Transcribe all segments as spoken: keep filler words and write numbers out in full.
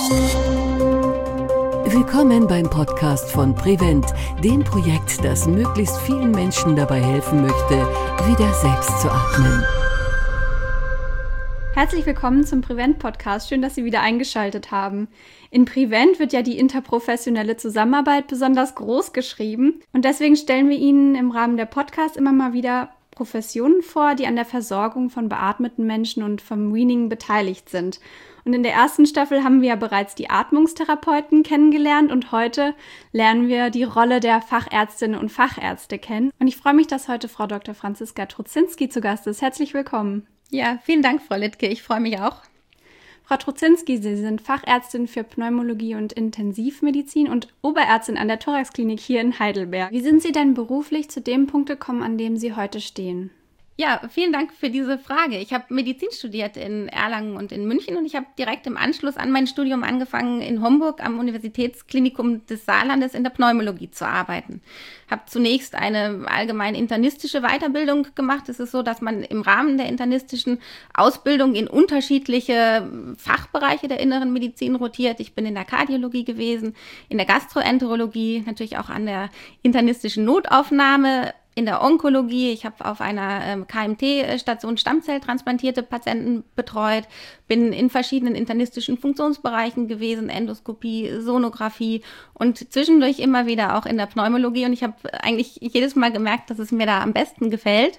Willkommen beim Podcast von Prevent, dem Projekt, das möglichst vielen Menschen dabei helfen möchte, wieder selbst zu atmen. Herzlich willkommen zum Prevent-Podcast. Schön, dass Sie wieder eingeschaltet haben. In Prevent wird ja die interprofessionelle Zusammenarbeit besonders groß geschrieben. Und deswegen stellen wir Ihnen im Rahmen der Podcasts immer mal wieder Professionen vor, die an der Versorgung von beatmeten Menschen und vom Weaning beteiligt sind. Und in der ersten Staffel haben wir ja bereits die Atmungstherapeuten kennengelernt und heute lernen wir die Rolle der Fachärztinnen und Fachärzte kennen. Und ich freue mich, dass heute Frau Doktor Franziska Trudzinski zu Gast ist. Herzlich willkommen. Ja, vielen Dank, Frau Littke. Ich freue mich auch. Frau Trudzinski, Sie sind Fachärztin für Pneumologie und Intensivmedizin und Oberärztin an der Thoraxklinik hier in Heidelberg. Wie sind Sie denn beruflich zu dem Punkt gekommen, an dem Sie heute stehen? Ja, vielen Dank für diese Frage. Ich habe Medizin studiert in Erlangen und in München und ich habe direkt im Anschluss an mein Studium angefangen, in Homburg am Universitätsklinikum des Saarlandes in der Pneumologie zu arbeiten. Habe zunächst eine allgemein internistische Weiterbildung gemacht. Es ist so, dass man im Rahmen der internistischen Ausbildung in unterschiedliche Fachbereiche der inneren Medizin rotiert. Ich bin in der Kardiologie gewesen, in der Gastroenterologie, natürlich auch an der internistischen Notaufnahme, in der Onkologie. Ich habe auf einer ähm, K M T-Station stammzelltransplantierte Patienten betreut, bin in verschiedenen internistischen Funktionsbereichen gewesen, Endoskopie, Sonographie und zwischendurch immer wieder auch in der Pneumologie. Und ich habe eigentlich jedes Mal gemerkt, dass es mir da am besten gefällt.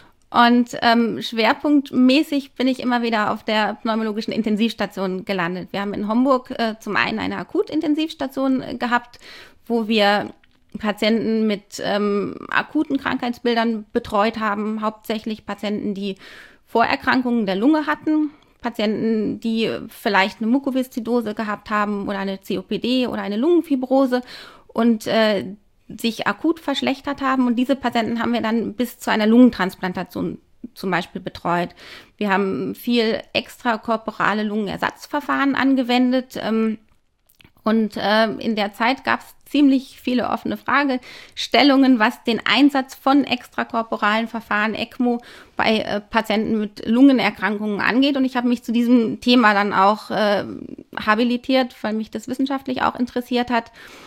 Und ähm, schwerpunktmäßig bin ich immer wieder auf der pneumologischen Intensivstation gelandet. Wir haben in Homburg äh, zum einen eine Akutintensivstation äh, gehabt, wo wir Patienten mit ähm, akuten Krankheitsbildern betreut haben, hauptsächlich Patienten, die Vorerkrankungen der Lunge hatten, Patienten, die vielleicht eine Mukoviszidose gehabt haben oder eine C O P D oder eine Lungenfibrose und äh, sich akut verschlechtert haben. Und diese Patienten haben wir dann bis zu einer Lungentransplantation zum Beispiel betreut. Wir haben viel extrakorporale Lungenersatzverfahren angewendet, ähm, und äh, in der Zeit gab es ziemlich viele offene Fragestellungen, was den Einsatz von extrakorporalen Verfahren, ECMO, bei äh, Patienten mit Lungenerkrankungen angeht. Und ich habe mich zu diesem Thema dann auch äh, habilitiert, weil mich das wissenschaftlich auch interessiert hat.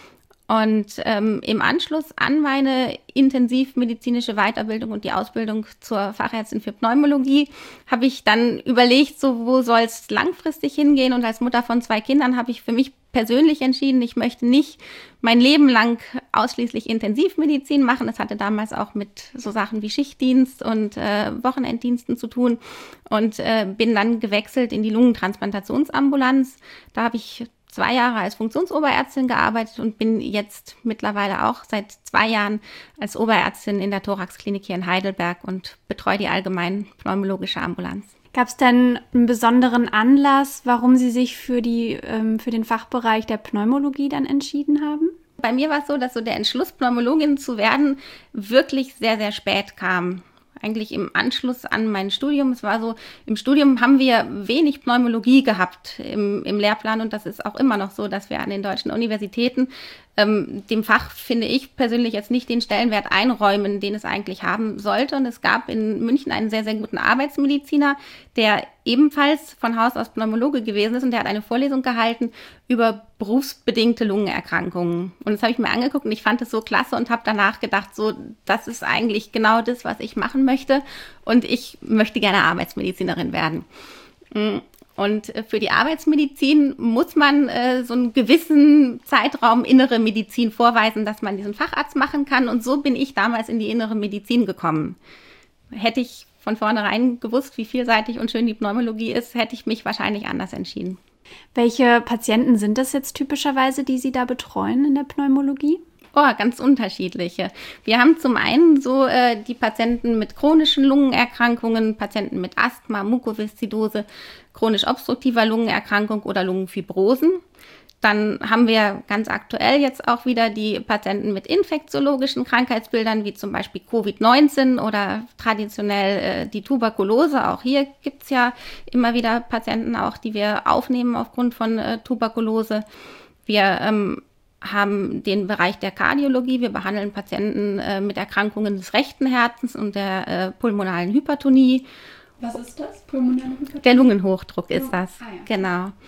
Und ähm, im Anschluss an meine intensivmedizinische Weiterbildung und die Ausbildung zur Fachärztin für Pneumologie habe ich dann überlegt, so wo soll es langfristig hingehen. Und als Mutter von zwei Kindern habe ich für mich persönlich entschieden, ich möchte nicht mein Leben lang ausschließlich Intensivmedizin machen. Das hatte damals auch mit so Sachen wie Schichtdienst und äh, Wochenenddiensten zu tun und äh, bin dann gewechselt in die Lungentransplantationsambulanz. Da habe ich zwei Jahre als Funktionsoberärztin gearbeitet und bin jetzt mittlerweile auch seit zwei Jahren als Oberärztin in der Thoraxklinik hier in Heidelberg und betreue die allgemein pneumologische Ambulanz. Gab es denn einen besonderen Anlass, warum Sie sich für, die, ähm, für den Fachbereich der Pneumologie dann entschieden haben? Bei mir war es so, dass so der Entschluss, Pneumologin zu werden, wirklich sehr, sehr spät kam. Eigentlich im Anschluss an mein Studium. Es war so, im Studium haben wir wenig Pneumologie gehabt im, im Lehrplan und das ist auch immer noch so, dass wir an den deutschen Universitäten ähm, dem Fach, finde ich persönlich, jetzt nicht den Stellenwert einräumen, den es eigentlich haben sollte. Und es gab in München einen sehr, sehr guten Arbeitsmediziner, der ebenfalls von Haus aus Pneumologe gewesen ist und der hat eine Vorlesung gehalten über berufsbedingte Lungenerkrankungen. Und das habe ich mir angeguckt und ich fand es so klasse und habe danach gedacht, so, das ist eigentlich genau das, was ich machen möchte und ich möchte gerne Arbeitsmedizinerin werden. Und für die Arbeitsmedizin muss man äh, so einen gewissen Zeitraum innere Medizin vorweisen, dass man diesen Facharzt machen kann. Und so bin ich damals in die innere Medizin gekommen. Hätte ich von vornherein gewusst, wie vielseitig und schön die Pneumologie ist, hätte ich mich wahrscheinlich anders entschieden. Welche Patienten sind das jetzt typischerweise, die Sie da betreuen in der Pneumologie? Oh, ganz unterschiedliche. Wir haben zum einen so äh, die Patienten mit chronischen Lungenerkrankungen, Patienten mit Asthma, Mukoviszidose, chronisch obstruktiver Lungenerkrankung oder Lungenfibrosen. Dann haben wir ganz aktuell jetzt auch wieder die Patienten mit infektiologischen Krankheitsbildern, wie zum Beispiel Covid neunzehn oder traditionell äh, die Tuberkulose. Auch hier gibt's ja immer wieder Patienten auch, die wir aufnehmen aufgrund von äh, Tuberkulose. Wir ähm, haben den Bereich der Kardiologie. Wir behandeln Patienten äh, mit Erkrankungen des rechten Herzens und der äh, pulmonalen Hypertonie. Was ist das? Pulmonale Hypertonie? Der Lungenhochdruck ist das, ah, ja. Genau.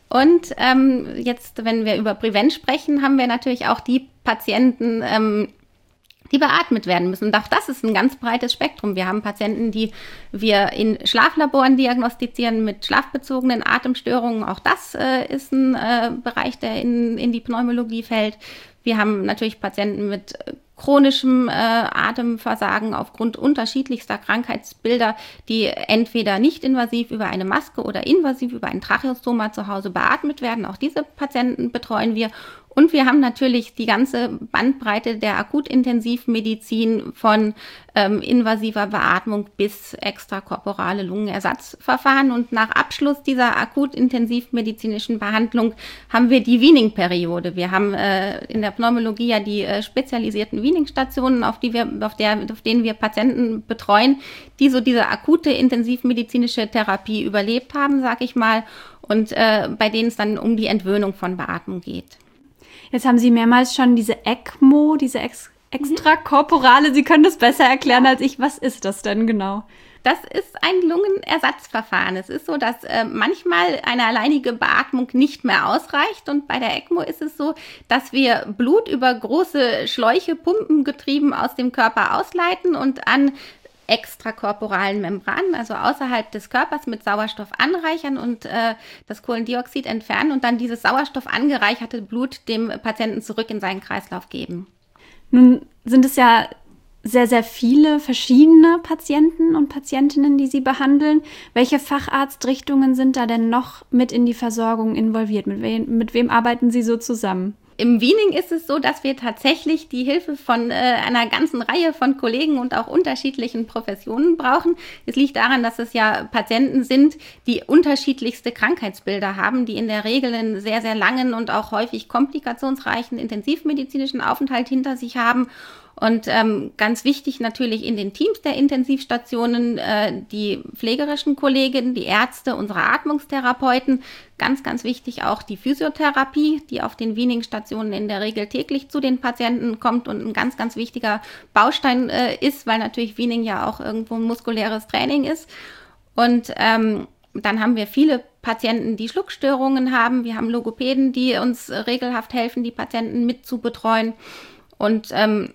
Und ähm, jetzt, wenn wir über Prevent sprechen, haben wir natürlich auch die Patienten, ähm, die beatmet werden müssen. Und auch das ist ein ganz breites Spektrum. Wir haben Patienten, die wir in Schlaflaboren diagnostizieren mit schlafbezogenen Atemstörungen. Auch das äh, ist ein äh, Bereich, der in, in die Pneumologie fällt. Wir haben natürlich Patienten mit chronischem äh, Atemversagen aufgrund unterschiedlichster Krankheitsbilder, die entweder nicht invasiv über eine Maske oder invasiv über ein Tracheostoma zu Hause beatmet werden. Auch diese Patienten betreuen wir. Und wir haben natürlich die ganze Bandbreite der Akutintensivmedizin von ähm, invasiver Beatmung bis extrakorporale Lungenersatzverfahren. Und nach Abschluss dieser akutintensivmedizinischen Behandlung haben wir die Weaning-Periode. Wir haben äh, in der Pneumologie ja die äh, spezialisierten Weaning-Stationen, auf die wir, auf der, auf denen wir Patienten betreuen, die so diese akute intensivmedizinische Therapie überlebt haben, sag ich mal, und äh, bei denen es dann um die Entwöhnung von Beatmung geht. Jetzt haben Sie mehrmals schon diese ECMO, diese ex- extrakorporale, Sie können das besser erklären als ich. Was ist das denn genau? Das ist ein Lungenersatzverfahren. Es ist so, dass äh, manchmal eine alleinige Beatmung nicht mehr ausreicht. Und bei der ECMO ist es so, dass wir Blut über große Schläuche, pumpengetrieben aus dem Körper ausleiten und an extrakorporalen Membranen, also außerhalb des Körpers, mit Sauerstoff anreichern und äh, das Kohlendioxid entfernen und dann dieses Sauerstoff angereicherte Blut dem Patienten zurück in seinen Kreislauf geben. Nun sind es ja sehr, sehr viele verschiedene Patienten und Patientinnen, die Sie behandeln. Welche Facharztrichtungen sind da denn noch mit in die Versorgung involviert? Mit wem, mit wem arbeiten Sie so zusammen? Im Weaning ist es so, dass wir tatsächlich die Hilfe von äh, einer ganzen Reihe von Kollegen und auch unterschiedlichen Professionen brauchen. Es liegt daran, dass es ja Patienten sind, die unterschiedlichste Krankheitsbilder haben, die in der Regel einen sehr, sehr langen und auch häufig komplikationsreichen intensivmedizinischen Aufenthalt hinter sich haben. Und ähm, ganz wichtig natürlich in den Teams der Intensivstationen äh, die pflegerischen Kolleginnen, die Ärzte, unsere Atmungstherapeuten. Ganz, ganz wichtig auch die Physiotherapie, die auf den Weaning-Stationen in der Regel täglich zu den Patienten kommt und ein ganz, ganz wichtiger Baustein äh, ist, weil natürlich Weaning ja auch irgendwo ein muskuläres Training ist. Und ähm, dann haben wir viele Patienten, die Schluckstörungen haben. Wir haben Logopäden, die uns regelhaft helfen, die Patienten mit zu betreuen. Und ähm,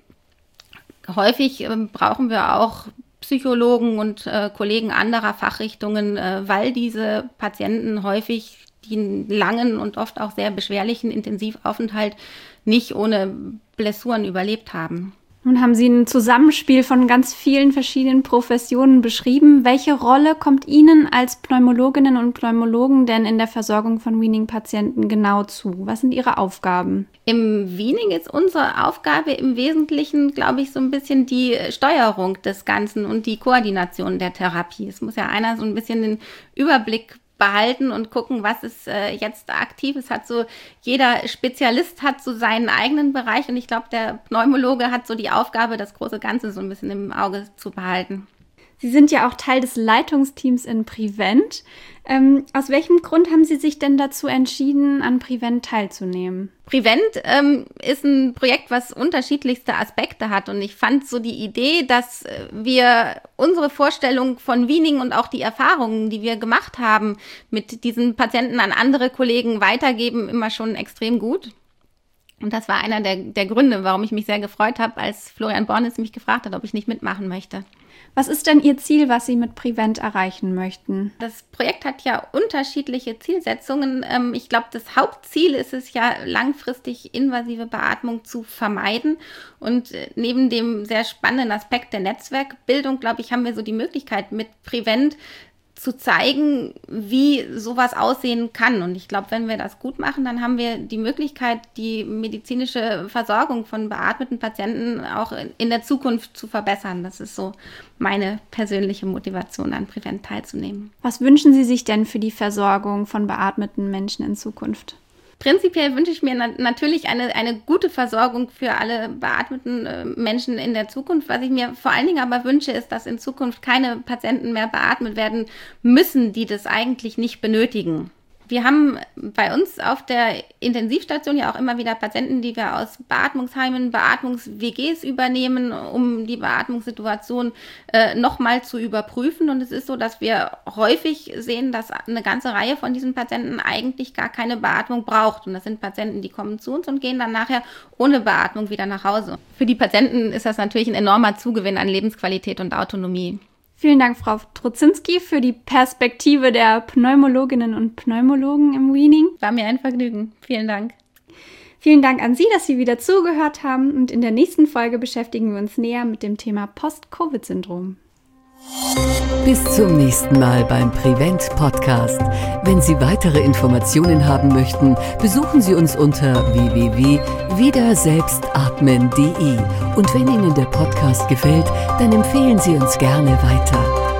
häufig äh, brauchen wir auch Psychologen und äh, Kollegen anderer Fachrichtungen, äh, weil diese Patienten häufig den langen und oft auch sehr beschwerlichen Intensivaufenthalt nicht ohne Blessuren überlebt haben. Nun haben Sie ein Zusammenspiel von ganz vielen verschiedenen Professionen beschrieben. Welche Rolle kommt Ihnen als Pneumologinnen und Pneumologen denn in der Versorgung von Weaning-Patienten genau zu? Was sind Ihre Aufgaben? Im Weaning ist unsere Aufgabe im Wesentlichen, glaube ich, so ein bisschen die Steuerung des Ganzen und die Koordination der Therapie. Es muss ja einer so ein bisschen den Überblick behalten und gucken, was ist äh, jetzt aktiv. Es hat so, jeder Spezialist hat so seinen eigenen Bereich und ich glaube, der Pneumologe hat so die Aufgabe, das große Ganze so ein bisschen im Auge zu behalten. Sie sind ja auch Teil des Leitungsteams in Prevent. Ähm, aus welchem Grund haben Sie sich denn dazu entschieden, an Prevent teilzunehmen? Prevent ähm, ist ein Projekt, was unterschiedlichste Aspekte hat. Und ich fand so die Idee, dass wir unsere Vorstellung von Weaning und auch die Erfahrungen, die wir gemacht haben, mit diesen Patienten an andere Kollegen weitergeben, immer schon extrem gut. Und das war einer der, der Gründe, warum ich mich sehr gefreut habe, als Florian Bornes mich gefragt hat, ob ich nicht mitmachen möchte. Was ist denn Ihr Ziel, was Sie mit Prevent erreichen möchten? Das Projekt hat ja unterschiedliche Zielsetzungen. Ich glaube, das Hauptziel ist es ja, langfristig invasive Beatmung zu vermeiden. Und neben dem sehr spannenden Aspekt der Netzwerkbildung, glaube ich, haben wir so die Möglichkeit, mit Prevent zu zeigen, wie sowas aussehen kann. Und ich glaube, wenn wir das gut machen, dann haben wir die Möglichkeit, die medizinische Versorgung von beatmeten Patienten auch in der Zukunft zu verbessern. Das ist so meine persönliche Motivation, an Prevent teilzunehmen. Was wünschen Sie sich denn für die Versorgung von beatmeten Menschen in Zukunft? Prinzipiell wünsche ich mir na- natürlich eine, eine gute Versorgung für alle beatmeten äh, Menschen in der Zukunft. Was ich mir vor allen Dingen aber wünsche, ist, dass in Zukunft keine Patienten mehr beatmet werden müssen, die das eigentlich nicht benötigen. Wir haben bei uns auf der Intensivstation ja auch immer wieder Patienten, die wir aus Beatmungsheimen, Beatmungs-W Gs übernehmen, um die Beatmungssituation äh, nochmal zu überprüfen. Und es ist so, dass wir häufig sehen, dass eine ganze Reihe von diesen Patienten eigentlich gar keine Beatmung braucht. Und das sind Patienten, die kommen zu uns und gehen dann nachher ohne Beatmung wieder nach Hause. Für die Patienten ist das natürlich ein enormer Zugewinn an Lebensqualität und Autonomie. Vielen Dank, Frau Trudzinski, für die Perspektive der Pneumologinnen und Pneumologen im Weening. War mir ein Vergnügen. Vielen Dank. Vielen Dank an Sie, dass Sie wieder zugehört haben. Und in der nächsten Folge beschäftigen wir uns näher mit dem Thema Post-Covid-Syndrom. Bis zum nächsten Mal beim Prevent Podcast. Wenn Sie weitere Informationen haben möchten, besuchen Sie uns unter w w w punkt wiederselbstatmen punkt de. Und wenn Ihnen der Podcast gefällt, dann empfehlen Sie uns gerne weiter.